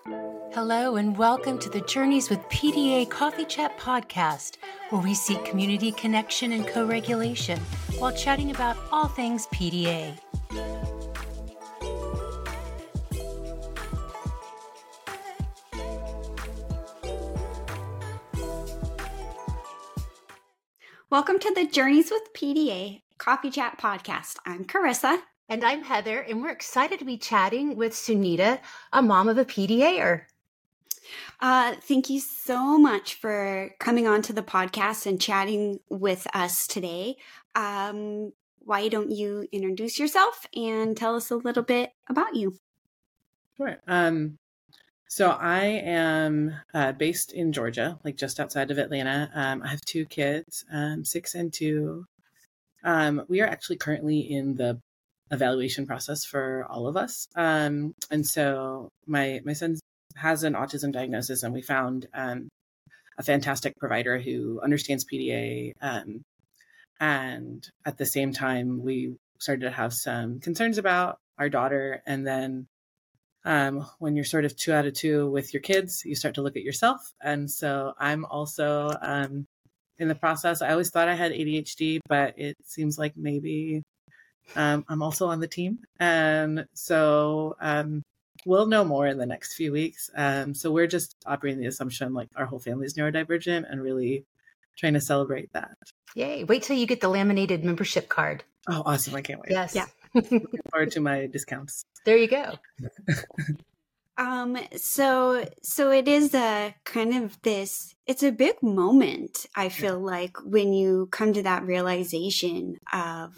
Hello and welcome to the Journeys with PDA Coffee Chat podcast, where we seek community connection and co-regulation while chatting about all things PDA. Welcome to the Journeys with PDA Coffee Chat podcast. I'm Carissa. And I'm Heather, and we're excited to be chatting with Sunita, a mom of a PDA-er. Thank you so much for coming on to the podcast and chatting with us today. Why don't you introduce yourself and tell us a little bit about you? Sure. So I am based in Georgia, like just outside of Atlanta. I have two kids, 6 and 2. We are actually currently in the evaluation process for all of us. And so my son has an autism diagnosis, and we found a fantastic provider who understands PDA. And at the same time, we started to have some concerns about our daughter. And then when you're sort of 2 out of 2 with your kids, you start to look at yourself. And so I'm also in the process. I always thought I had ADHD, but it seems like maybe I'm also on the team. And so we'll know more in the next few weeks. So we're just operating the assumption like our whole family is neurodivergent and really trying to celebrate that. Yay. Wait till you get the laminated membership card. Oh, awesome. I can't wait. Yes. Yeah. Looking forward to my discounts. There you go. So it is a kind of this, it's a big moment, I feel like, when you come to that realization of,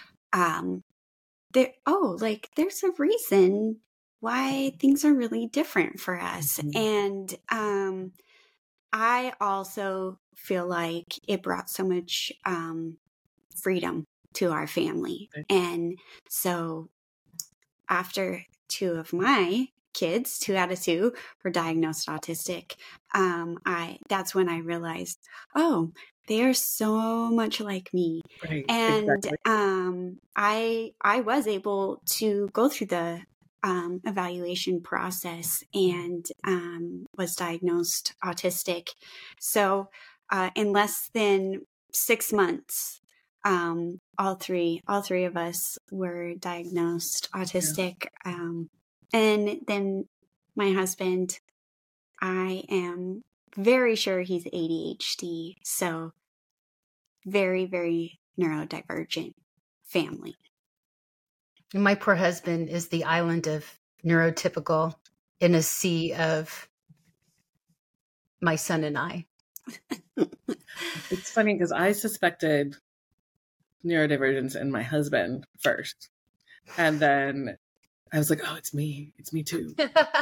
there's a reason why things are really different for us. Mm-hmm. And, I also feel like it brought so much, freedom to our family. Okay. And so after 2 of my kids, 2 out of 2 were diagnosed autistic, that's when I realized, oh, they are so much like me. Right. And Exactly. I was able to go through the evaluation process and was diagnosed autistic. So in less than 6 months, all three of us were diagnosed autistic. And then my husband, I am very sure he's ADHD. So very, very neurodivergent family. My poor husband is the island of neurotypical in a sea of my son and I. It's funny because I suspected neurodivergence in my husband first. And then I was like, oh, it's me. It's me too.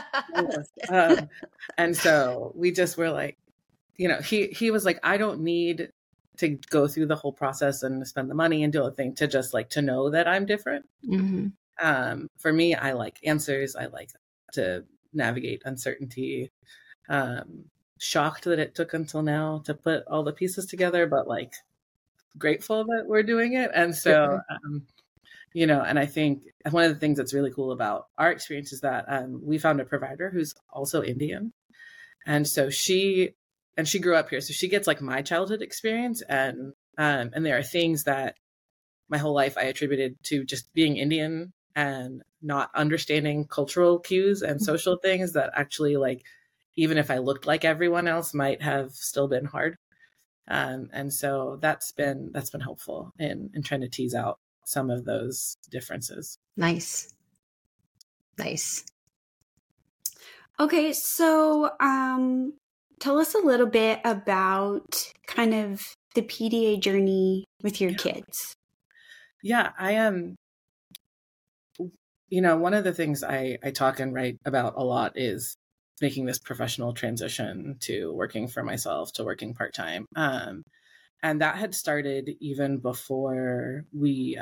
And so we just were like, he was like, I don't need to go through the whole process and spend the money and do a thing to just like to know that I'm different. Mm-hmm. For me, I like answers. I like to navigate uncertainty. Shocked that it took until now to put all the pieces together, but like grateful that we're doing it. And so, and I think one of the things that's really cool about our experience is that we found a provider who's also Indian. And so she grew up here. So she gets like my childhood experience. And there are things that my whole life I attributed to just being Indian and not understanding cultural cues and social things that actually, like, even if I looked like everyone else, might have still been hard. And so that's been helpful in trying to tease out some of those differences. Nice. Okay, so tell us a little bit about kind of the PDA journey with your kids. Yeah, I am. One of the things I talk and write about a lot is making this professional transition to working for myself, to working part-time. And that had started even before we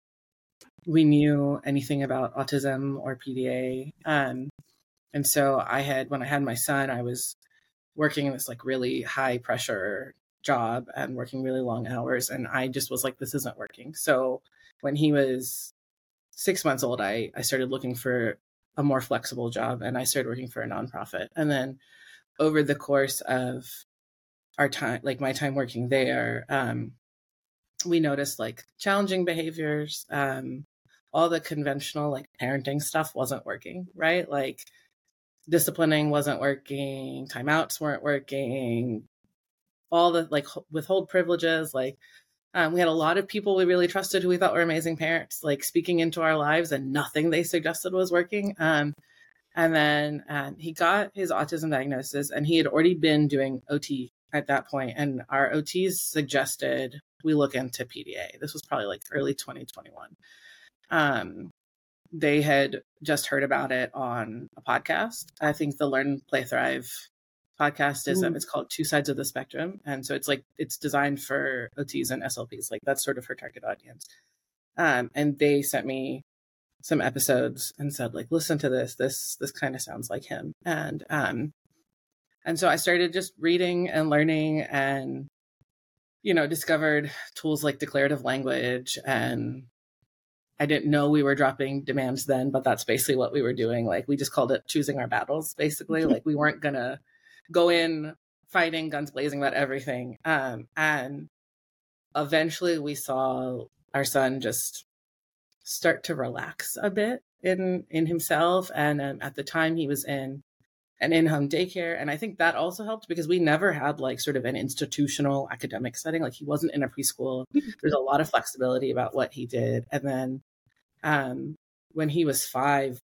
knew anything about autism or PDA. And so when I had my son, I was working in this like really high pressure job and working really long hours. And I just was like, this isn't working. So when he was 6 months old, I started looking for a more flexible job, and I started working for a nonprofit. And then over the course of our time, like my time working there, we noticed like challenging behaviors. All the conventional like parenting stuff wasn't working, right? Like disciplining wasn't working, timeouts weren't working, all the like withhold privileges. Like we had a lot of people we really trusted who we thought were amazing parents, like speaking into our lives, and nothing they suggested was working. And then he got his autism diagnosis, and he had already been doing OT at that point. And our OTs suggested we look into PDA. This was probably like early 2021. They had just heard about it on a podcast. I think the Learn, Play, Thrive podcast is it's called Two Sides of the Spectrum. And so it's designed for OTs and SLPs. Like that's sort of her target audience. And they sent me some episodes and said, like, listen to this kind of sounds like him. And so I started just reading and learning, and, you know, discovered tools like declarative language. And I didn't know we were dropping demands then, but that's basically what we were doing. Like we just called it choosing our battles, basically. Like we weren't gonna go in fighting, guns blazing about everything. And eventually we saw our son just start to relax a bit in himself. And at the time he was in an in-home daycare. And I think that also helped because we never had like sort of an institutional academic setting. Like he wasn't in a preschool. There's a lot of flexibility about what he did. And then when he was 5,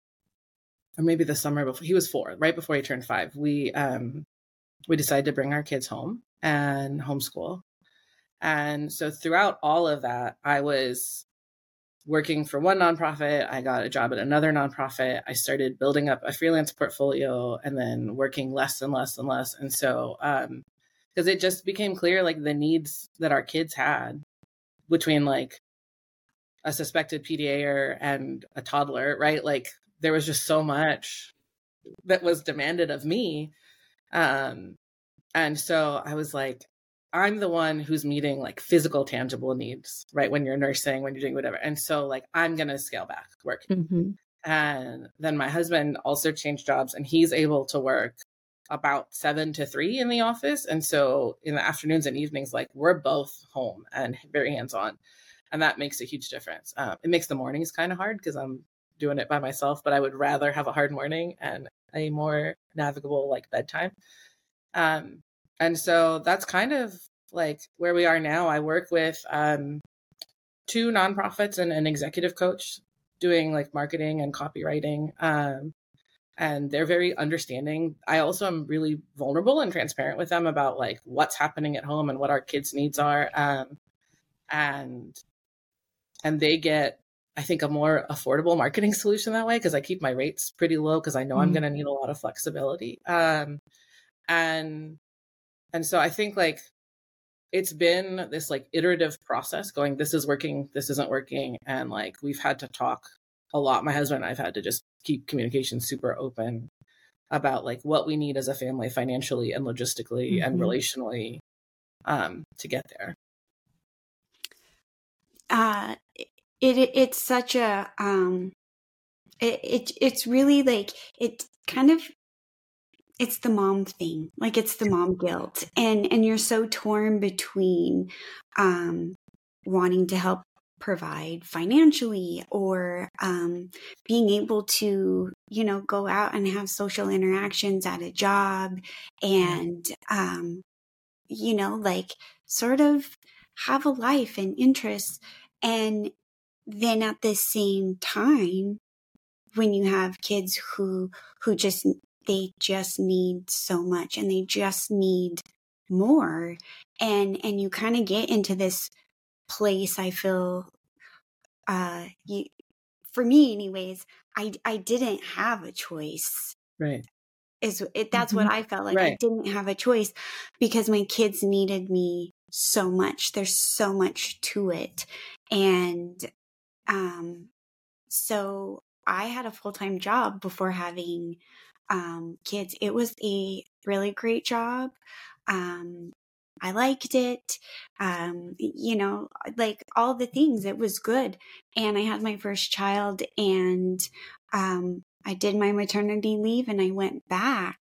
or maybe the summer before, he was 4, right before he turned 5, we decided to bring our kids home and homeschool. And so throughout all of that, I was working for one nonprofit. I got a job at another nonprofit. I started building up a freelance portfolio, and then working less and less and less. And so, because it just became clear, like the needs that our kids had between like a suspected PDA and a toddler, right? Like there was just so much that was demanded of me. And so I was like, I'm the one who's meeting like physical, tangible needs, right? When you're nursing, when you're doing whatever. And so like, I'm going to scale back work. And then my husband also changed jobs, and he's able to work about 7 to 3 in the office. And so in the afternoons and evenings, like we're both home and very hands-on. And that makes a huge difference. It makes the mornings kind of hard because I'm doing it by myself, but I would rather have a hard morning and a more navigable like bedtime. And so that's kind of like where we are now. I work with 2 nonprofits and an executive coach doing like marketing and copywriting. And they're very understanding. I also am really vulnerable and transparent with them about like what's happening at home and what our kids' needs are. And they get, I think, a more affordable marketing solution that way because I keep my rates pretty low because I know I'm going to need a lot of flexibility. And so I think like it's been this like iterative process going, this is working, this isn't working. And like we've had to talk a lot. My husband and I've had to just keep communication super open about like what we need as a family financially and logistically and relationally to get there. It's such a it's really like it kind of, it's the mom thing, like it's the mom guilt, and you're so torn between wanting to help provide financially or being able to, you know, go out and have social interactions at a job and you know, like sort of have a life and interests. And then at the same time, when you have kids who just, they just need so much and they just need more. And you kind of get into this place, I feel, for me anyways, I didn't have a choice. Right. That's what I felt like. Right. I didn't have a choice because my kids needed me so much. There's so much to it. And so I had a full-time job before having kids. It was a really great job. I liked it. You know, like all the things, it was good. And I had my first child, and I did my maternity leave and I went back.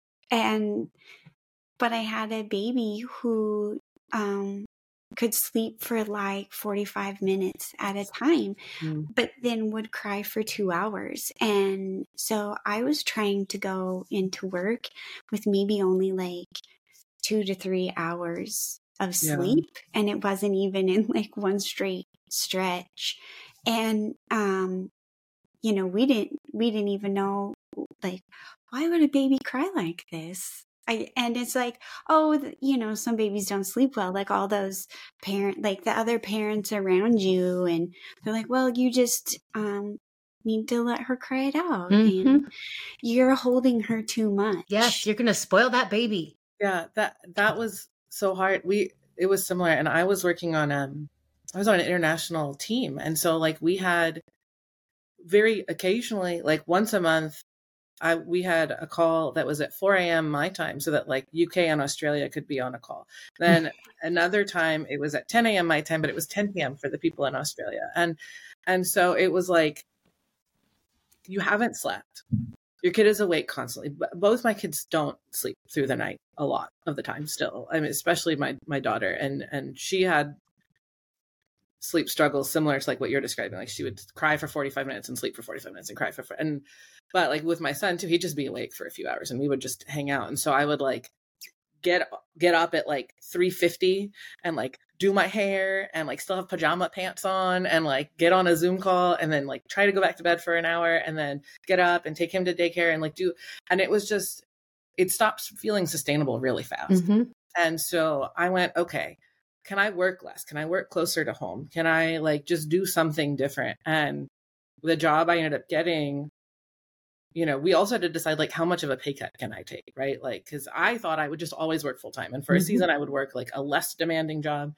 But I had a baby who could sleep for like 45 minutes at a time, but then would cry for 2 hours. And so I was trying to go into work with maybe only like 2 to 3 hours of sleep. Yeah. And it wasn't even in like one straight stretch. And, you know, we didn't even know, like, why would a baby cry like this? And it's like, oh, you know, some babies don't sleep well, like all those like the other parents around you. And they're like, well, you just need to let her cry it out. Mm-hmm. And you're holding her too much. Yes, you're going to spoil that baby. Yeah, that was so hard. It was similar. And I was working on, I was on an international team. And so like we had very occasionally, like once a month, we had a call that was at 4 a.m. my time so that like UK and Australia could be on a call. Then another time it was at 10 a.m. my time, but it was 10 p.m. for the people in Australia. And so it was like, you haven't slept. Your kid is awake constantly. Both my kids don't sleep through the night a lot of the time still. I mean, especially my daughter. And she had sleep struggles similar to like what you're describing. Like she would cry for 45 minutes and sleep for 45 minutes and cry but like with my son too, he'd just be awake for a few hours and we would just hang out. And so I would like get up at like 3:50 and like do my hair and like still have pajama pants on and like get on a Zoom call and then like try to go back to bed for an hour and then get up and take him to daycare and like and it was just, it stops feeling sustainable really fast. Mm-hmm. And so I went, okay, can I work less? Can I work closer to home? Can I like just do something different? And the job I ended up getting, you know, we also had to decide like how much of a pay cut can I take, right? Like, cause I thought I would just always work full time. And for a season I would work like a less demanding job.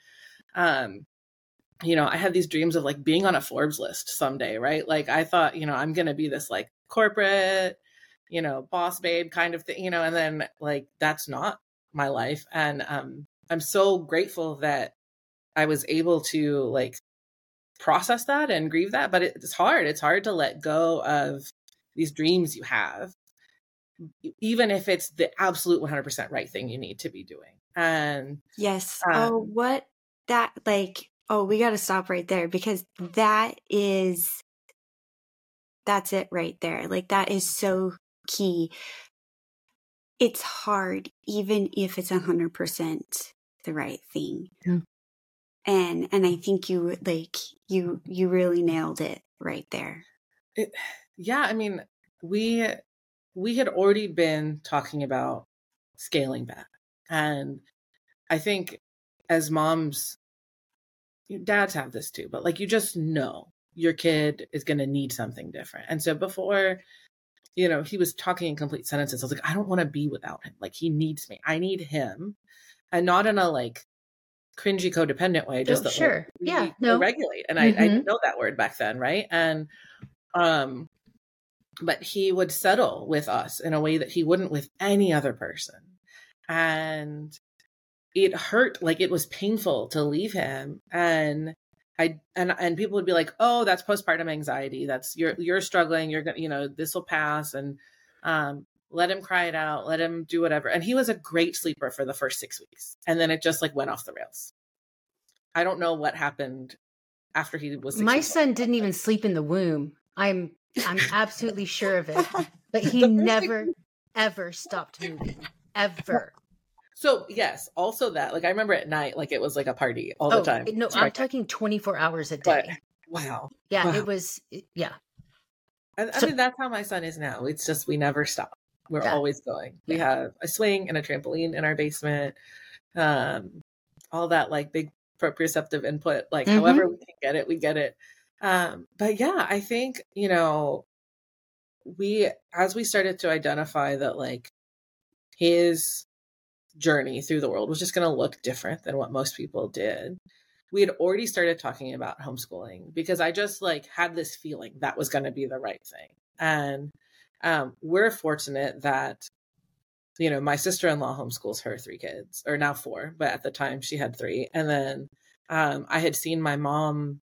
You know, I had these dreams of like being on a Forbes list someday, right? Like I thought, you know, I'm going to be this like corporate, you know, boss babe kind of thing, you know, and then like, that's not my life. And, I'm so grateful that I was able to like process that and grieve that, but it's hard. It's hard to let go of these dreams you have, even if it's the absolute 100% right thing you need to be doing. And yes. We got to stop right there because that's it right there. Like that is so key. It's hard, even if it's 100% the right thing. Yeah. And I think you really nailed it right there. Yeah. I mean, we had already been talking about scaling back. And I think as moms, dads have this too, but like, you just know your kid is going to need something different. And so before, you know, he was talking in complete sentences, I was like, I don't want to be without him. Like he needs me. I need him. And not in a like cringy codependent way, just sure. Yeah. Regulate. And I didn't know that word back then. Right. And, but he would settle with us in a way that he wouldn't with any other person. And it hurt, like it was painful to leave him. And people would be like, oh, that's postpartum anxiety. That's you're struggling. You're going to, you know, this will pass. And, let him cry it out. Let him do whatever. And he was a great sleeper for the first 6 weeks. And then it just like went off the rails. I don't know what happened after he was 6 My son didn't even sleep in the womb. I'm absolutely sure of it. But he never, ever stopped moving. Ever. So yes, also that, like I remember at night, like it was like a party all the time. No, I'm talking 24 hours a day. But, wow. Yeah, wow. It was, yeah. I mean, that's how my son is now. It's just, we never stop. We're always going. We have a swing and a trampoline in our basement. All that like big proprioceptive input, like however we can get it, we get it. But yeah, I think, you know, as we started to identify that like his journey through the world was just going to look different than what most people did, we had already started talking about homeschooling because I just like had this feeling that was going to be the right thing. And we're fortunate that, you know, my sister-in-law homeschools her 3 kids, or now 4, but at the time she had 3. And then I had seen my mom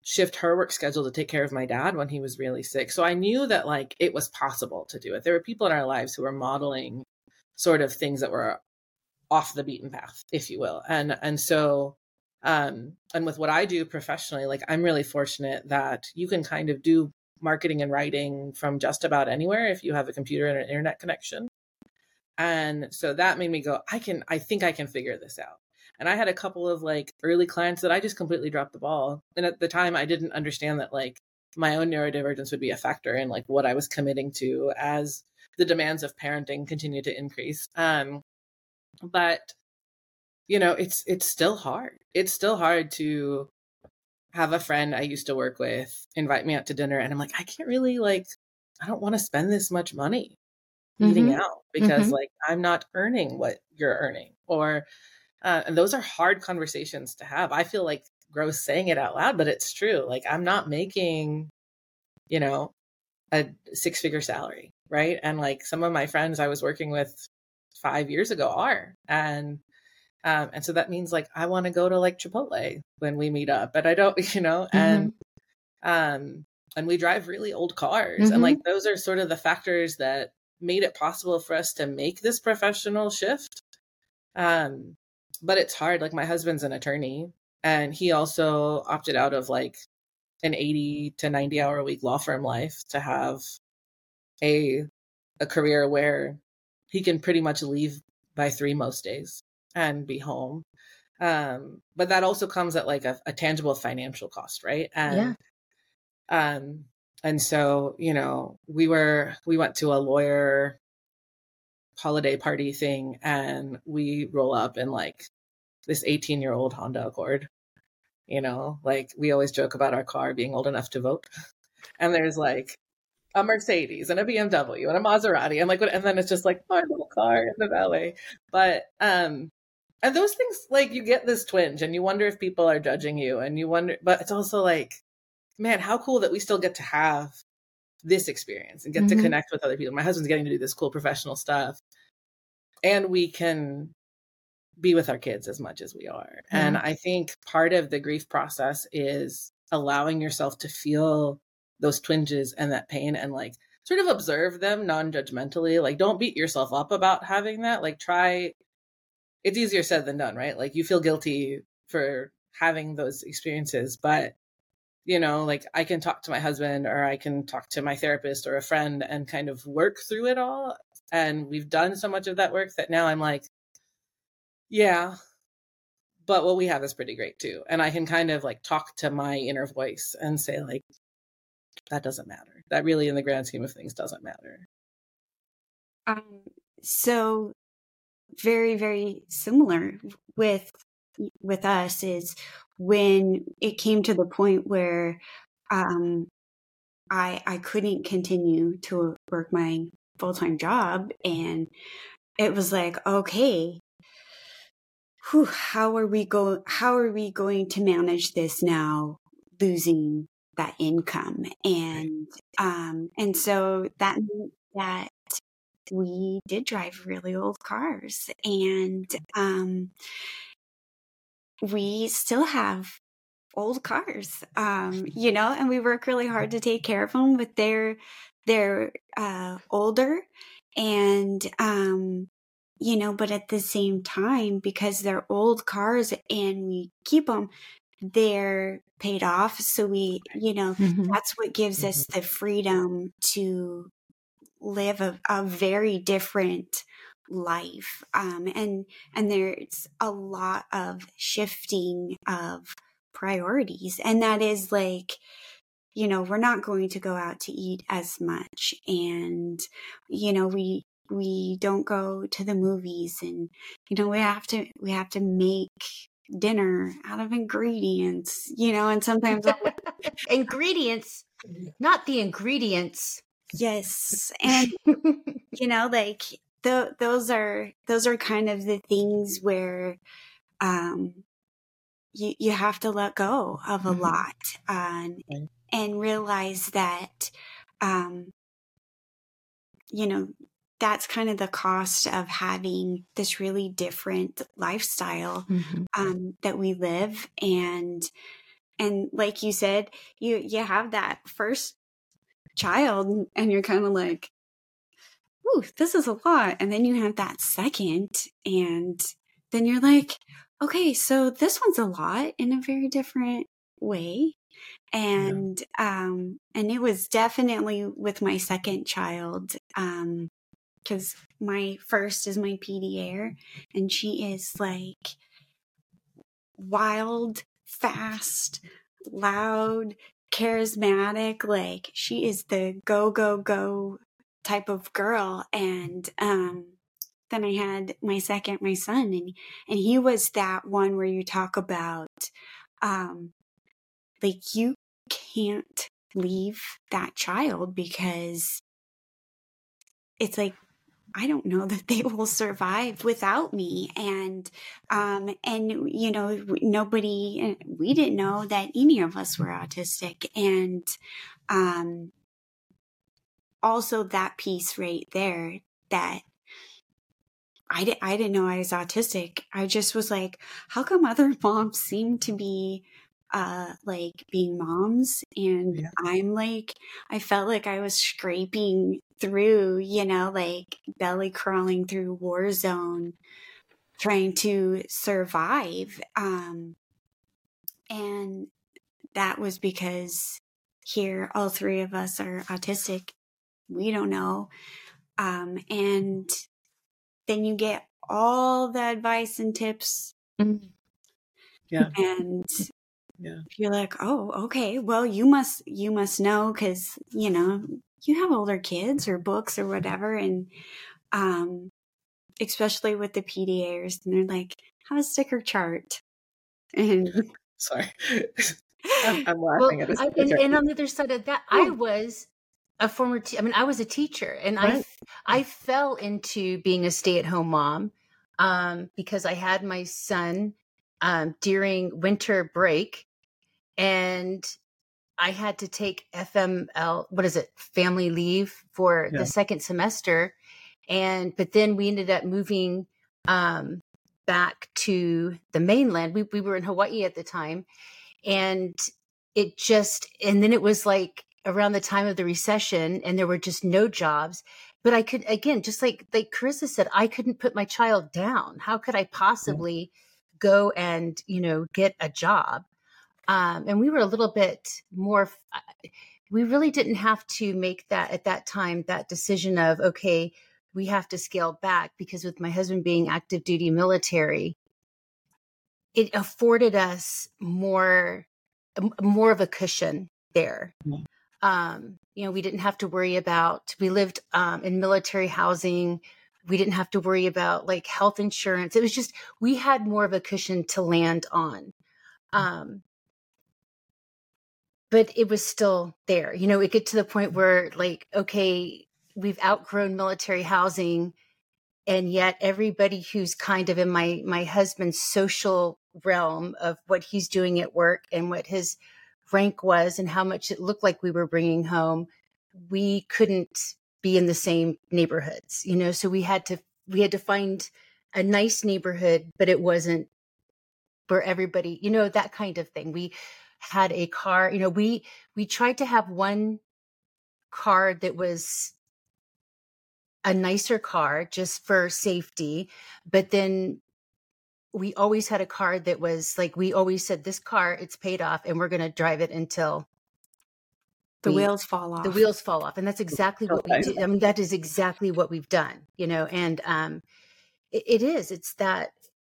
shift her work schedule to take care of my dad when he was really sick. So I knew that like it was possible to do it. There were people in our lives who were modeling sort of things that were off the beaten path, if you will. And so and with what I do professionally, like I'm really fortunate that you can kind of do marketing and writing from just about anywhere if you have a computer and an internet connection. And so that made me go, I think I can figure this out. And I had a couple of like early clients that I just completely dropped the ball. And at the time I didn't understand that like my own neurodivergence would be a factor in like what I was committing to as the demands of parenting continue to increase. But you know, it's still hard. It's still hard to have a friend I used to work with invite me out to dinner. And I'm like, I can't really like, I don't want to spend this much money eating out because like I'm not earning what you're earning. Or, and those are hard conversations to have. I feel like gross saying it out loud, but it's true. Like I'm not making, you know, a 6-figure salary. Right. And like some of my friends I was working with 5 years ago are, and so that means like, I want to go to like Chipotle when we meet up, but I don't, you know, and we drive really old cars. And like, those are sort of the factors that made it possible for us to make this professional shift. But it's hard. Like my husband's an attorney and he also opted out of like an 80 to 90 hour a week law firm life to have a career where he can pretty much leave by 3 most days and be home. But that also comes at like a tangible financial cost. Right. And so, you know, we went to a lawyer holiday party thing and we roll up in like this 18-year-old Honda Accord, you know, like we always joke about our car being old enough to vote. And there's like a Mercedes and a BMW and a Maserati and like what, and then it's just like our little car in the valet. But and those things, like you get this twinge and you wonder if people are judging you and you wonder, but it's also like, man, how cool that we still get to have this experience and get to connect with other people. My husband's getting to do this cool professional stuff and we can be with our kids as much as we are. And I think part of the grief process is allowing yourself to feel those twinges and that pain and like sort of observe them non-judgmentally. Like don't beat yourself up about having that. Like it's easier said than done, right? Like you feel guilty for having those experiences, but you know, like I can talk to my husband or I can talk to my therapist or a friend and kind of work through it all. And we've done so much of that work that now I'm like, yeah, but what we have is pretty great too. And I can kind of like talk to my inner voice and say like, that doesn't matter. That really in the grand scheme of things doesn't matter. So very, very similar with us is when it came to the point where I couldn't continue to work my full-time job, and it was like, okay, how are we going to manage this now, losing that income? And so that meant that we did drive really old cars, and we still have old cars, you know, and we work really hard to take care of them, but they're older, and you know, but at the same time, because they're old cars and we keep them, they're paid off. So we, you know, that's what gives us the freedom to live a very different life. And there's a lot of shifting of priorities. And that is like, you know, we're not going to go out to eat as much. And, you know, we don't go to the movies, and, you know, we have to make dinner out of ingredients, you know, and sometimes ingredients, not the ingredients. Yes. And, you know, like those are kind of the things where, you have to let go of a lot, and realize that, you know, that's kind of the cost of having this really different lifestyle, that we live. And And like you said, you have that first child and you're kind of like, ooh, this is a lot. And then you have that second, and then you're like, okay, so this one's a lot in a very different way. And it was definitely with my second child, because my first is my PD Air, and she is like wild, fast, loud, charismatic. Like she is the go, go, go type of girl. And then I had my second, my son, and he was that one where you talk about like you can't leave that child, because it's like, I don't know that they will survive without me. And you know, we didn't know that any of us were autistic. And also that piece right there, that I didn't know I was autistic. I just was like, how come other moms seem to be like being moms, and I'm like, I felt like I was scraping through, you know, like belly crawling through war zone, trying to survive. And that was because here all three of us are autistic. We don't know. And then you get all the advice and tips. Yeah. And you're like, oh, okay, well, you must know, because, you know, you have older kids or books or whatever. And especially with the PDAers, and they're like, have a sticker chart. And sorry, I'm laughing at this. And on the other side of that, I was a former I was a teacher, and I fell into being a stay-at-home mom because I had my son during winter break, and I had to take FML, family leave for the second semester. But then we ended up moving back to the mainland. We were in Hawaii at the time, and then it was like around the time of the recession, and there were just no jobs. But I could, again, just like Carissa said, I couldn't put my child down. How could I possibly go and, you know, get a job? And we were a little bit more, we really didn't have to make that at that time, that decision of, okay, we have to scale back, because with my husband being active duty military, it afforded us more of a cushion there. You know, we didn't have to worry about, we lived in military housing. We didn't have to worry about like health insurance. It was just, we had more of a cushion to land on. But it was still there. You know, it get to the point where like, okay, we've outgrown military housing, and yet everybody who's kind of in my husband's social realm of what he's doing at work and what his rank was and how much it looked like we were bringing home, we couldn't be in the same neighborhoods, you know? So we had to find a nice neighborhood, but it wasn't for everybody, you know, that kind of thing. We had a car, you know, we tried to have one car that was a nicer car just for safety. But then we always had a car that was like, we always said, this car, it's paid off, and we're going to drive it until the wheels fall off. The wheels fall off. And that's exactly what we do. I mean, that is exactly what we've done, you know, and it's that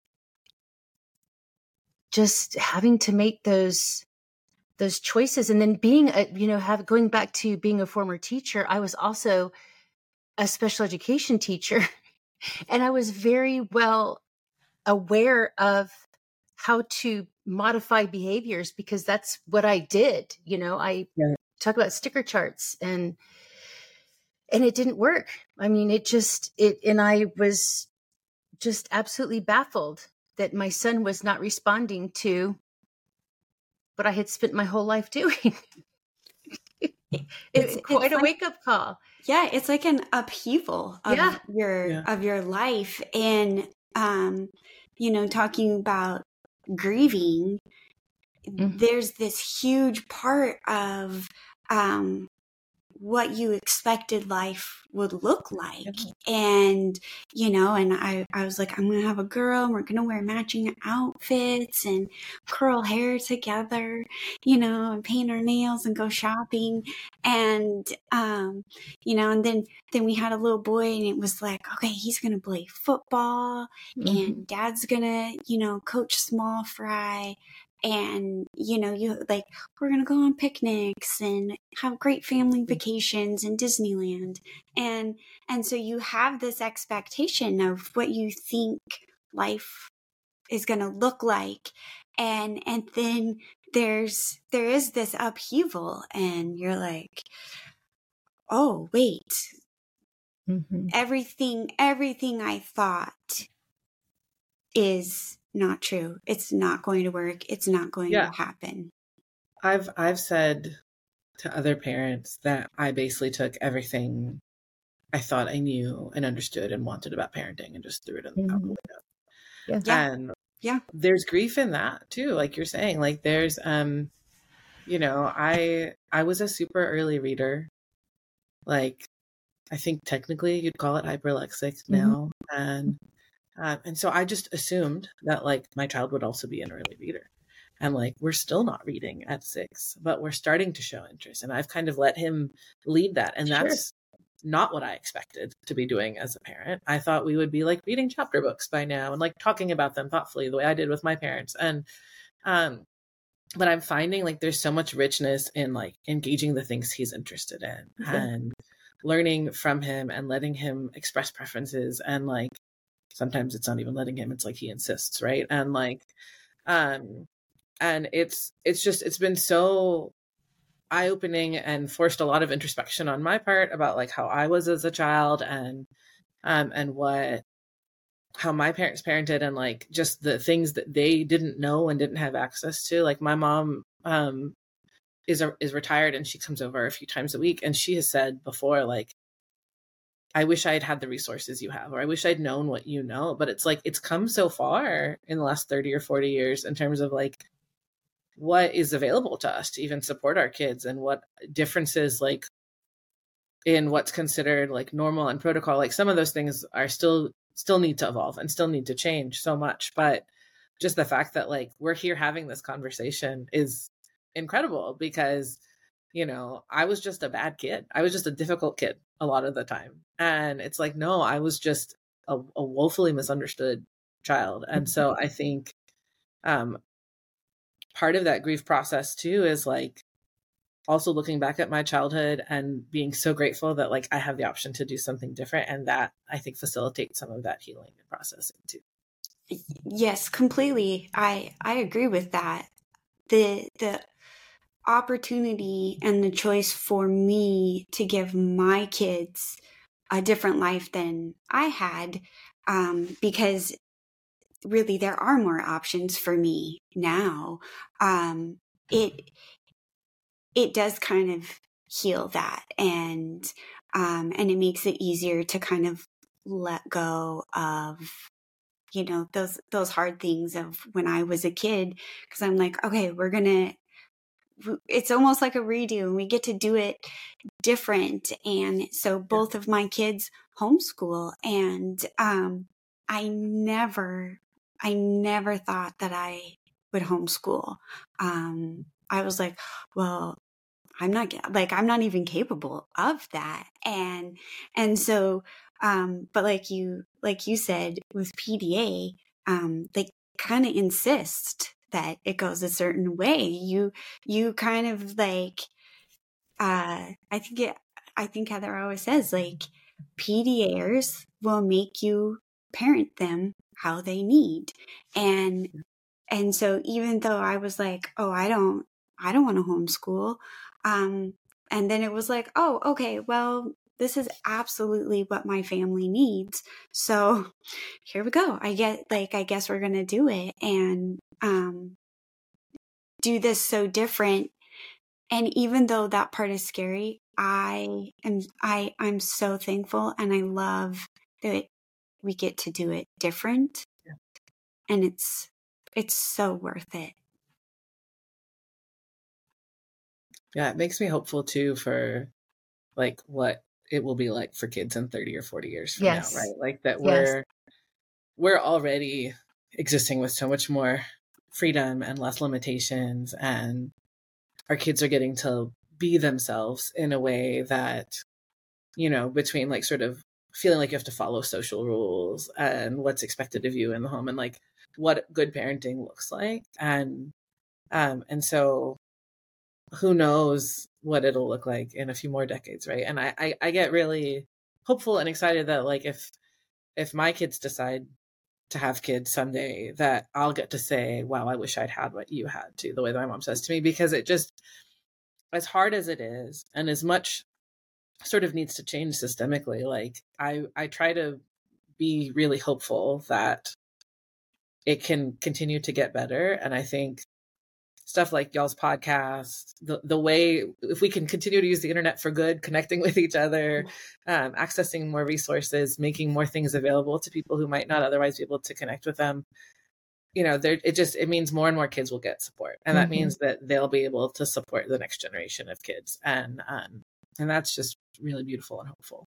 just having to make those choices. And then being going back to being a former teacher, I was also a special education teacher, and I was very well aware of how to modify behaviors, because that's what I did. You know, I talk about sticker charts, and it didn't work. I mean, and I was just absolutely baffled that my son was not responding to what I had spent my whole life doing. It's quite a wake-up call. Yeah, it's like an upheaval of your life. And you know, talking about grieving, there's this huge part of what you expected life would look like. And, and I was like, I'm going to have a girl and we're going to wear matching outfits and curl hair together, and paint our nails and go shopping. And, and then we had a little boy and it was like, okay, he's going to play football and dad's going to, coach small fry. And, we're going to go on picnics and have great family vacations in Disneyland. And so you have this expectation of what you think life is going to look like. And then there is this upheaval and you're like, oh, wait, everything I thought is not true. It's not going to work. It's not going to happen. I've said to other parents that I basically took everything I thought I knew and understood and wanted about parenting and just threw it out the window. And there's grief in that too. Like you're saying, like there's, I was a super early reader. Like, I think technically you'd call it hyperlexic now. And so I just assumed that like my child would also be an early reader. And like, we're still not reading at 6, but we're starting to show interest. And I've kind of let him lead that. And that's not what I expected to be doing as a parent. I thought we would be like reading chapter books by now and like talking about them thoughtfully the way I did with my parents. And, but I'm finding like there's so much richness in like engaging the things he's interested in and learning from him and letting him express preferences. And like, sometimes it's not even letting him, it's like he insists, right? And like, and it's been so eye-opening and forced a lot of introspection on my part about like how I was as a child and how my parents parented and like just the things that they didn't know and didn't have access to. Like my mom is retired and she comes over a few times a week, and she has said before, like, I wish I had had the resources you have, or I wish I'd known what you know. But it's like, it's come so far in the last 30 or 40 years in terms of like what is available to us to even support our kids and what differences like in what's considered like normal and protocol. Like some of those things are still need to evolve and still need to change so much. But just the fact that like we're here having this conversation is incredible because, I was just a bad kid. I was just a difficult kid a lot of the time. And it's like, no, I was just a woefully misunderstood child. And so I think part of that grief process too is like also looking back at my childhood and being so grateful that like I have the option to do something different. And that I think facilitates some of that healing and processing too. Yes, completely. I agree with that. The opportunity and the choice for me to give my kids a different life than I had, because really there are more options for me now. It does kind of heal that, and it makes it easier to kind of let go of those hard things of when I was a kid, because I'm like, okay, it's almost like a redo and we get to do it different. And so both of my kids homeschool, and I never thought that I would homeschool. I was like, well, I'm not even capable of that. And so, but like you said with PDA, they kind of insist that it goes a certain way. You kind of like, I think Heather always says like PDAers will make you parent them how they need. And so even though I was like, oh, I don't want to homeschool. And then it was like, oh, okay, well, this is absolutely what my family needs. So here we go. I guess we're going to do it and do this so different. And even though that part is scary, I'm so thankful, and I love that we get to do it different. Yeah. And it's so worth it. Yeah, it makes me hopeful too for like what it will be like for kids in 30 or 40 years from now, right? Like that we're already existing with so much more freedom and less limitations, and our kids are getting to be themselves in a way that, you know, between like sort of feeling like you have to follow social rules and what's expected of you in the home and like what good parenting looks like. And so who knows what it'll look like in a few more decades, right? And I get really hopeful and excited that like if my kids decide to have kids someday, that I'll get to say, wow, I wish I'd had what you had too, the way that my mom says to me, because it just, as hard as it is and as much sort of needs to change systemically, like I try to be really hopeful that it can continue to get better. And I think stuff like y'all's podcast, the way, if we can continue to use the internet for good, connecting with each other, accessing more resources, making more things available to people who might not otherwise be able to connect with them, you know, it means more and more kids will get support. And that means that they'll be able to support the next generation of kids. And that's just really beautiful and hopeful.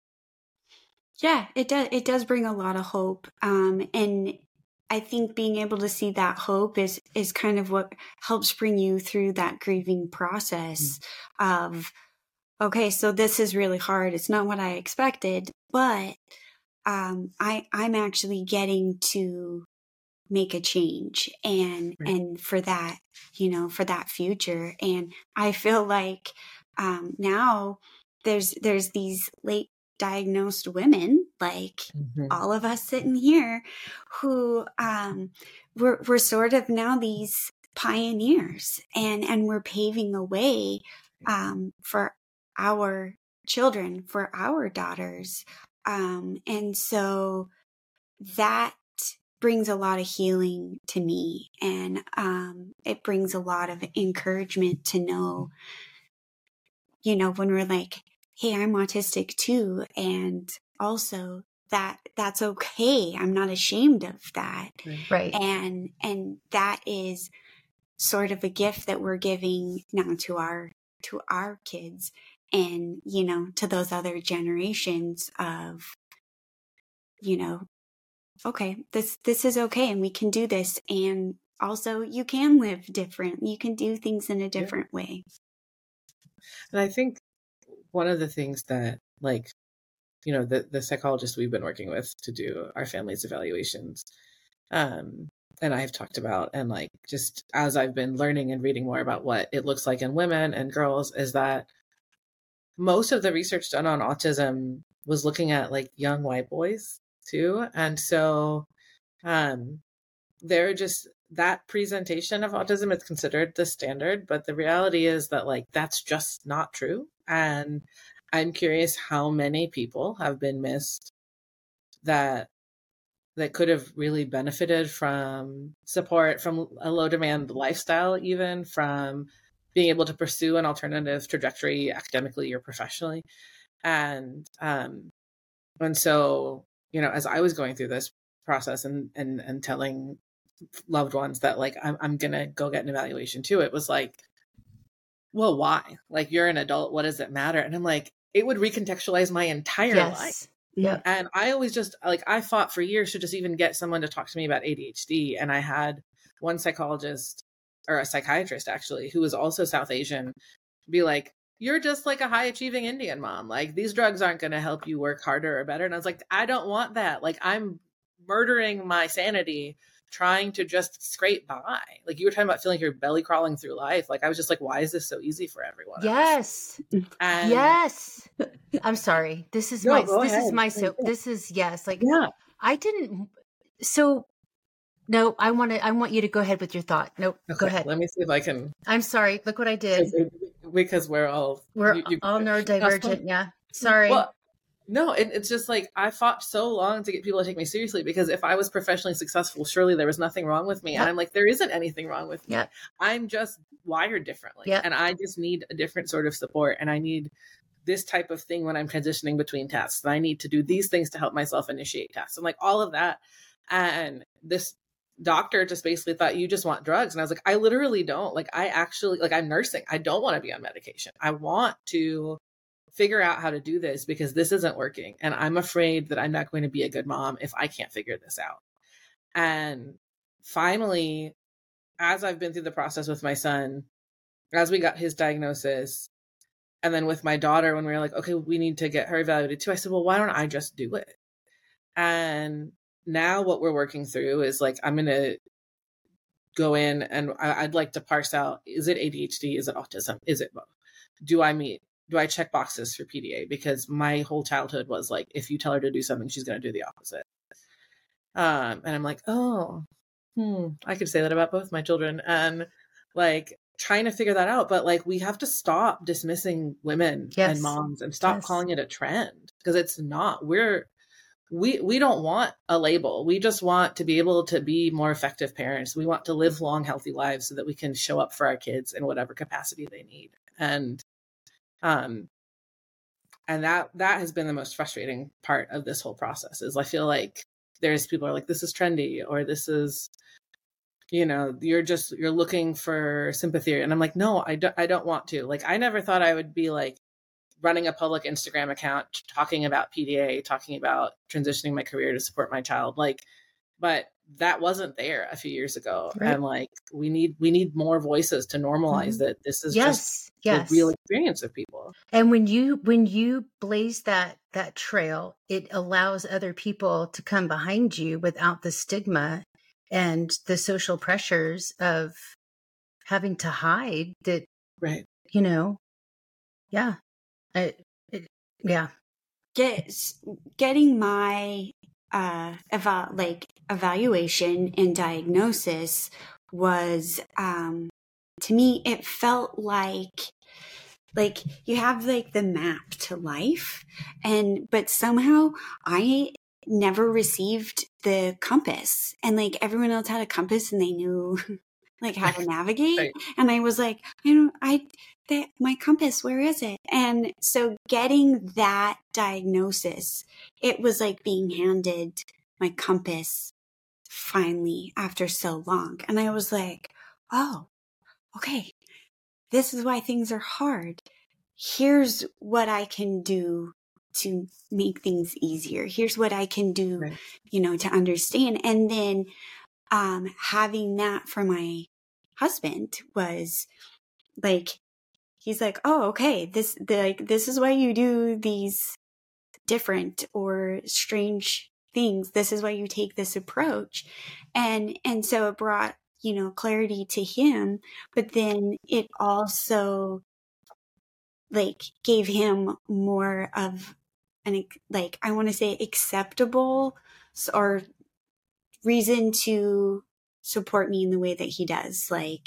Yeah, it does bring a lot of hope. And I think being able to see that hope is kind of what helps bring you through that grieving process of, okay, so this is really hard. It's not what I expected, but I'm actually getting to make a change and for that, you know, for that future. And I feel like now there's these late diagnosed women like all of us sitting here who we're sort of now these pioneers and we're paving the way for our children, for our daughters, and so that brings a lot of healing to me, and it brings a lot of encouragement to know, you know, when we're like, hey, I'm autistic too. And also that's okay. I'm not ashamed of that. Right. And that is sort of a gift that we're giving now to our kids and, you know, to those other generations of, you know, okay, this is okay. And we can do this. And also you can live different. You can do things in a different way. And I think one of the things that, like, you know, the psychologists we've been working with to do our family's evaluations, and I have talked about, and like, just as I've been learning and reading more about what it looks like in women and girls, is that most of the research done on autism was looking at like young white boys too. And so they're just, that presentation of autism is considered the standard, but the reality is that like that's just not true. And I'm curious how many people have been missed that could have really benefited from support, from a low demand lifestyle, even from being able to pursue an alternative trajectory academically or professionally. And so, you know, as I was going through this process and telling loved ones that like I'm gonna go get an evaluation too, it was like, well, why? Like, you're an adult, what does it matter? And I'm like, it would recontextualize my entire life. Yeah. And I always just like, I fought for years to just even get someone to talk to me about ADHD. And I had one psychologist, or a psychiatrist actually, who was also South Asian, be like, you're just like a high achieving Indian mom. Like, these drugs aren't going to help you work harder or better. And I was like, I don't want that. Like, I'm murdering my sanity trying to just scrape by. Like, you were talking about feeling like you're belly crawling through life. Like, I was just like, why is this so easy for everyone? Yes. And yes. I'm sorry. This is No, my, go this ahead. is my, so this is, yes. Like, Yeah. I didn't, so no, I want you to go ahead with your thought. Nope. Okay, Go ahead. let me see if I can, I'm sorry. Look what I did. because we're all All neurodivergent. Yeah. Sorry. Well, no, it's just like, I fought so long to get people to take me seriously, because if I was professionally successful, surely there was nothing wrong with me. Yep. And I'm like, there isn't anything wrong with me. Yep. I'm just wired differently. Yep. And I just need a different sort of support. And I need this type of thing when I'm transitioning between tasks. And I need to do these things to help myself initiate tasks and like all of that. And this doctor just basically thought you just want drugs. And I was like, I literally don't. Like, I actually, like, I'm nursing. I don't want to be on medication. I want to figure out how to do this because this isn't working. And I'm afraid that I'm not going to be a good mom if I can't figure this out. And finally, as I've been through the process with my son, as we got his diagnosis, and then with my daughter, when we were like, okay, we need to get her evaluated too, I said, well, why don't I just do it? And now what we're working through is like, I'm going to go in and I'd like to parse out, is it ADHD? Is it autism? Is it both? Do I check boxes for PDA? Because my whole childhood was like, if you tell her to do something, she's going to do the opposite. And I'm like, I could say that about both my children, and like trying to figure that out. But like, we have to stop dismissing women and moms and stop calling it a trend, because it's not. We don't want a label. We just want to be able to be more effective parents. We want to live long, healthy lives so that we can show up for our kids in whatever capacity they need. And that has been the most frustrating part of this whole process. Is I feel like there's people are like, this is trendy, or this is, you're looking for sympathy. And I'm like, no, I don't want to. Like, I never thought I would be like running a public Instagram account, talking about PDA, talking about transitioning my career to support my child. Like, but that wasn't there a few years ago. Right. And like, we need more voices to normalize that this is just the real experience of people. And when you blaze that trail, it allows other people to come behind you without the stigma and the social pressures of having to hide that, right. Getting my evaluation and diagnosis was, to me, it felt like you have like the map to life, but somehow I never received the compass, and like everyone else had a compass and they knew like how to navigate. Right. And I was like, my compass, where is it? And so getting that diagnosis, it was like being handed my compass finally after so long. And I was like, oh, okay, this is why things are hard. Here's what I can do to make things easier. Here's what I can do, right. To understand. And then having that for my husband was like, he's like, oh, okay, this is why you do these different or strange things. This is why you take this approach. And so it brought, clarity to him, but then it also like gave him more of an, like, I want to say acceptable or reason to support me in the way that he does. Like,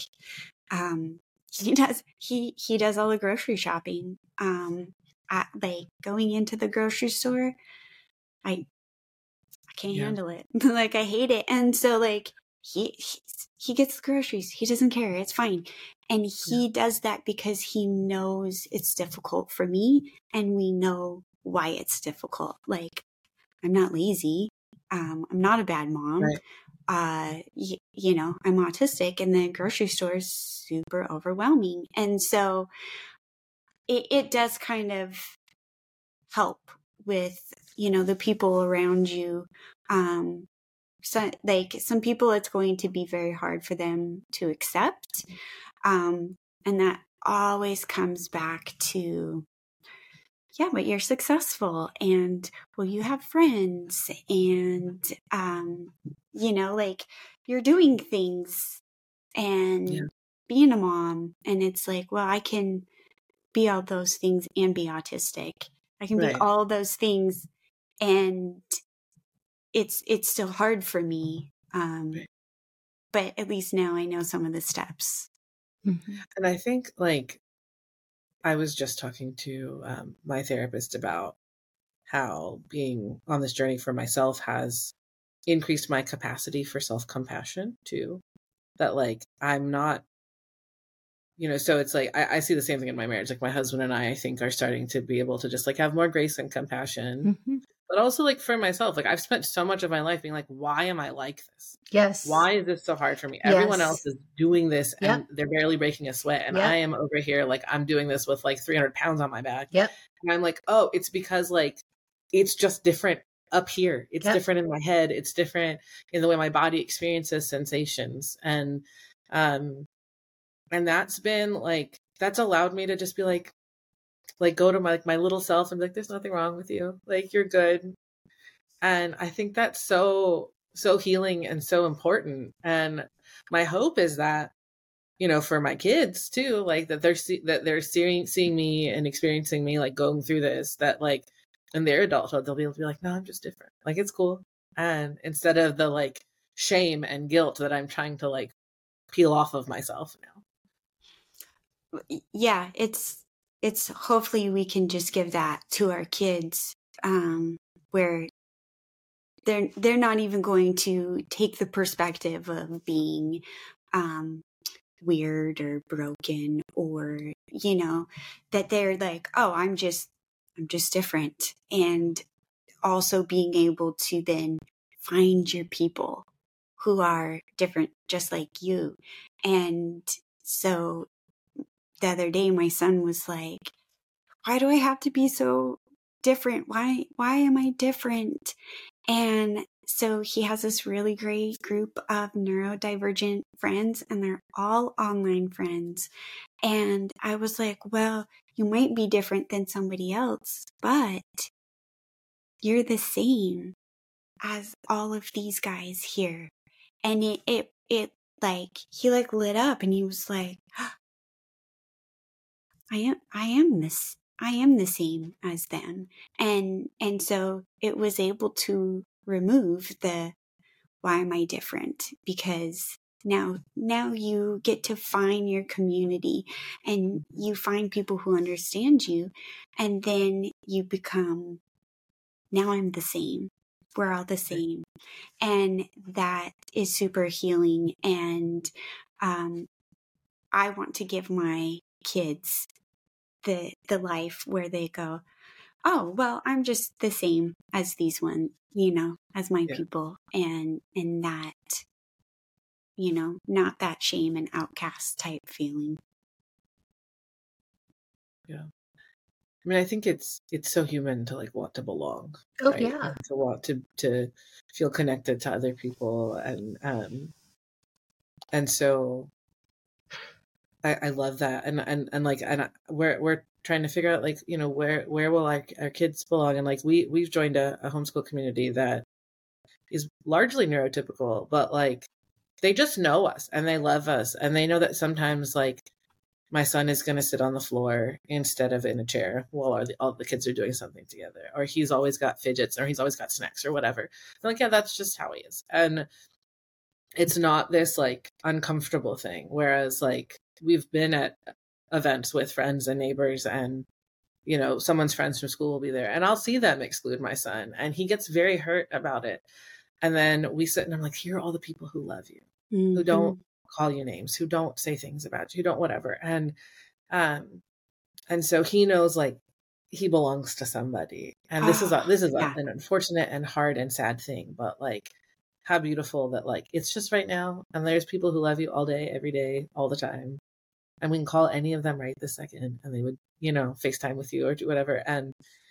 he does all the grocery shopping. Like going into the grocery store, I can't handle it. Like, I hate it. And so like he gets the groceries. He doesn't care. It's fine. And he does that because he knows it's difficult for me, and we know why it's difficult. Like, I'm not lazy. I'm not a bad mom. Right. I'm autistic, and the grocery store is super overwhelming. And so it does kind of help with, the people around you. So like some people, it's going to be very hard for them to accept. And that always comes back to, but you're successful, and you have friends, and, like you're doing things and being a mom. And it's like, well, I can be all those things and be autistic. I can be all those things, and it's still hard for me. But at least now I know some of the steps. Mm-hmm. And I think like, I was just talking to my therapist about how being on this journey for myself has increased my capacity for self-compassion too. That like, I'm not, so it's like, I see the same thing in my marriage. Like my husband and I think, are starting to be able to just like have more grace and compassion but also like for myself, like I've spent so much of my life being like, why am I like this? Yes. Why is this so hard for me? Everyone else is doing this and Yep. they're barely breaking a sweat. And Yep. I am over here, like I'm doing this with like 300 pounds on my back. Yep. And I'm like, oh, it's because like, it's just different up here. It's Yep. different in my head. It's different in the way my body experiences sensations. And that's been like, that's allowed me to just be like go to my little self and be like, there's nothing wrong with you. Like, you're good. And I think that's so healing and so important. And my hope is that, you know, for my kids too, like that they're seeing me and experiencing me like going through this, that like in their adulthood, they'll be able to be like, no, I'm just different. Like, it's cool. And instead of the like shame and guilt that I'm trying to like peel off of myself now. Yeah, it's hopefully we can just give that to our kids, where they're not even going to take the perspective of being weird or broken, or, you know, that they're like, oh, I'm just different. And also being able to then find your people who are different just like you. And so the other day my son was like, why do I have to be so different? Why am I different? And so he has this really great group of neurodivergent friends, and they're all online friends. And I was like, well, you might be different than somebody else, but you're the same as all of these guys here. And it like, he like lit up and he was like, I am the same as them. And so it was able to remove the, why am I different? Because now you get to find your community and you find people who understand you. And then you become, now I'm the same. We're all the same. And that is super healing. And I want to give my kids the life where they go, oh, well, I'm just the same as these ones, you know, as my people. And that, you know, not that shame and outcast type feeling. Yeah. I mean, I think it's so human to like want to belong. Oh, right? yeah. And to want to feel connected to other people. And so I love that. And we're trying to figure out, like, you know, where will our kids belong? And like, we've joined a homeschool community that is largely neurotypical, but like, they just know us and they love us. And they know that sometimes like my son is going to sit on the floor instead of in a chair while all the kids are doing something together, or he's always got fidgets, or he's always got snacks or whatever. I'm like, yeah, that's just how he is. And it's not this like uncomfortable thing. Whereas like, we've been at events with friends and neighbors, and, you know, someone's friends from school will be there and I'll see them exclude my son and he gets very hurt about it. And then we sit and I'm like, here are all the people who love you, who don't call you names, who don't say things about you, who don't whatever. And so he knows like he belongs to somebody. And this is an unfortunate and hard and sad thing, but like, how beautiful that like, it's just right now. And there's people who love you all day, every day, all the time. And we can call any of them right this second and they would, you know, FaceTime with you or do whatever. And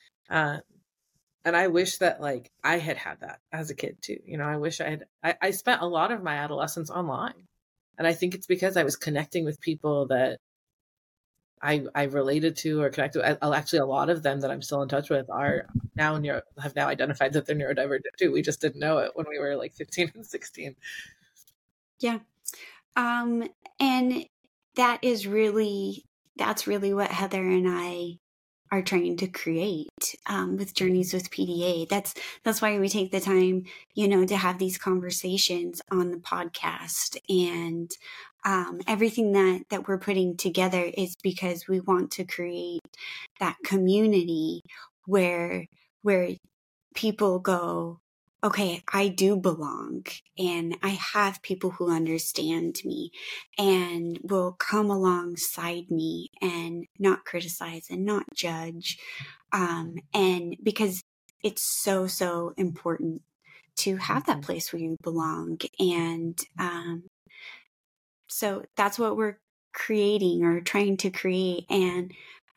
I wish that like I had that as a kid too. You know, I wish I spent a lot of my adolescence online. And I think it's because I was connecting with people that I related to or connected with. Actually, a lot of them that I'm still in touch with are now have now identified that they're neurodivergent too. We just didn't know it when we were like 15 and 16. Yeah. And that's really what Heather and I are trying to create with Journeys with PDA. That's why we take the time, you know, to have these conversations on the podcast, and everything that we're putting together is because we want to create that community where people go, okay, I do belong, and I have people who understand me and will come alongside me and not criticize and not judge. And because it's so, so important to have that place where you belong. And so that's what we're creating or trying to create. And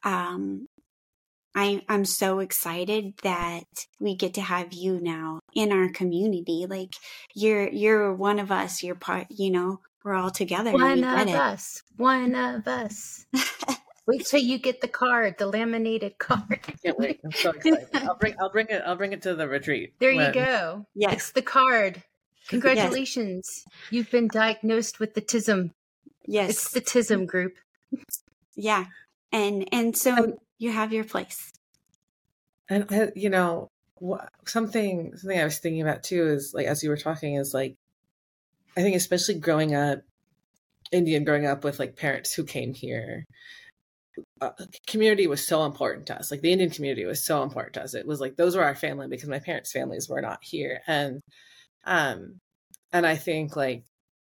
I'm so excited that we get to have you now in our community. Like you're one of us, you're part, we're all together. One of us. Wait till you get the card, the laminated card. I can't wait. I'm so excited. I'll bring it to the retreat. There you go. Yes. It's the card. Congratulations. Yes. You've been diagnosed with the TISM. Yes. It's the TISM group. Yeah. And so you have your place. And something I was thinking about too is like, as you were talking, is like, I think especially growing up with like parents who came here, community was so important to us. Like the Indian community was so important to us. It was like, those were our family because my parents' families were not here. And I think like,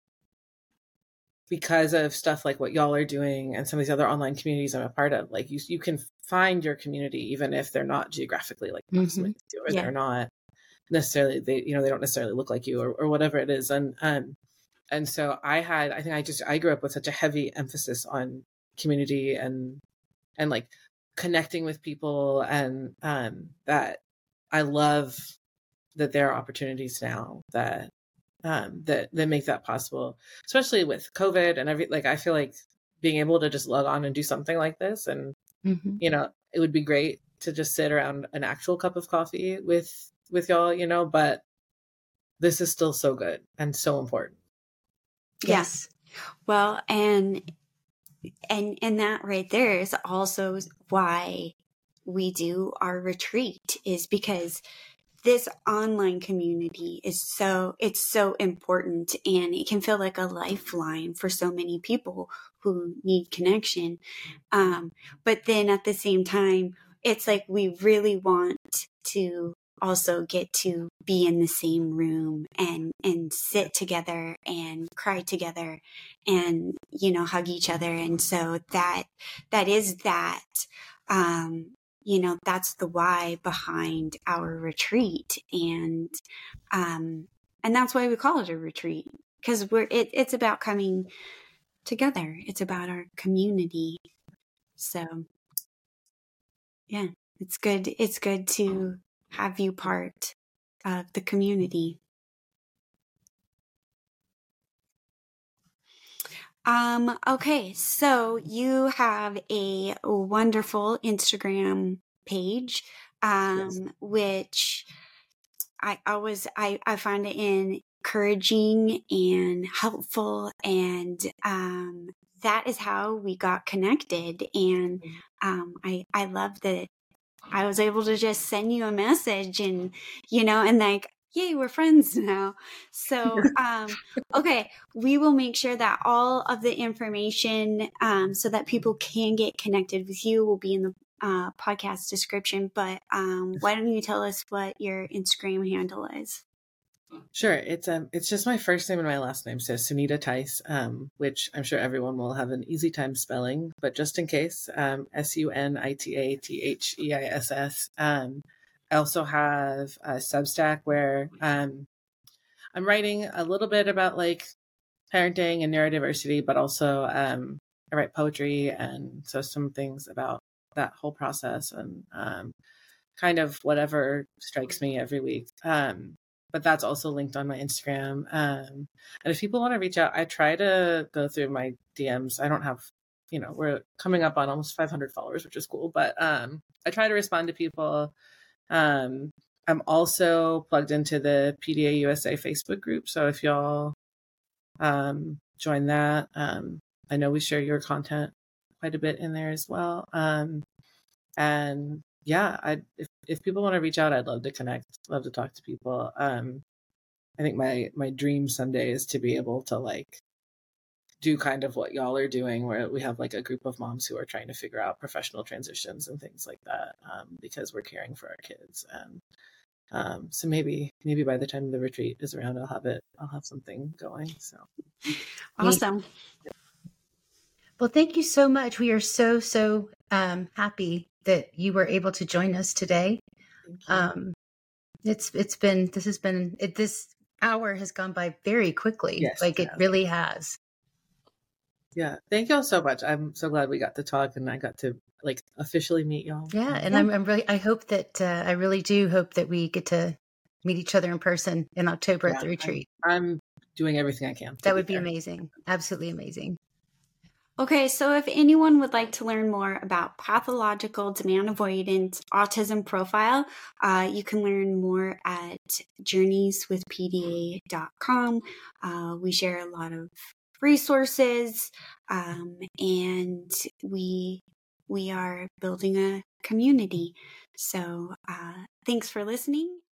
because of stuff like what y'all are doing and some of these other online communities I'm a part of, like you can find your community even if they're not geographically like proximate to you, or they're not necessarily, they don't necessarily look like you or whatever it is. And so I grew up with such a heavy emphasis on community and like connecting with people, and that I love that there are opportunities now that make that possible, especially with COVID and I feel like being able to just log on and do something like this, and it would be great to just sit around an actual cup of coffee with y'all, but this is still so good and so important. Yes. Well, and that right there is also why we do our retreat, is because this online community is so important, and it can feel like a lifeline for so many people who need connection. But then at the same time, it's like we really want to also get to be in the same room and sit together and cry together and, hug each other. And so that is that, that's the why behind our retreat. And that's why we call it a retreat, because it's about coming together. It's about our community. So yeah, it's good. It's good to have you part of the community. Okay, so you have a wonderful Instagram page, which I find it encouraging and helpful, and that is how we got connected. And I love that I was able to just send you a message, and and like, yay, we're friends now. So, okay, we will make sure that all of the information so that people can get connected with you will be in the podcast description. But why don't you tell us what your Instagram handle is? Sure. It's just my first name and my last name. So Sunita Theis, which I'm sure everyone will have an easy time spelling, but just in case, SUNITATHEISS. I also have a Substack where I'm writing a little bit about like parenting and neurodiversity, but also I write poetry, and so some things about that whole process and kind of whatever strikes me every week. But that's also linked on my Instagram. And if people want to reach out, I try to go through my DMs. I don't have, we're coming up on almost 500 followers, which is cool. But I try to respond to people. I'm also plugged into the PDA USA Facebook group. So if y'all join that, I know we share your content quite a bit in there as well. And yeah, if people want to reach out, I'd love to connect, love to talk to people. I think my dream someday is to be able to like do kind of what y'all are doing, where we have like a group of moms who are trying to figure out professional transitions and things like that, because we're caring for our kids. And so maybe by the time the retreat is around, I'll have something going. So awesome. Well, thank you so much. We are so happy that you were able to join us today. This hour has gone by very quickly. Yes, like it really has. Yeah. Thank y'all so much. I'm so glad we got to talk and I got to officially meet y'all. Yeah. And I hope that, I really do hope that we get to meet each other in person in October at the retreat. I'm doing everything I can. That would be amazing. Absolutely amazing. Okay, so if anyone would like to learn more about pathological demand avoidant autism profile, you can learn more at journeyswithpda.com. We share a lot of resources, and we are building a community. So thanks for listening.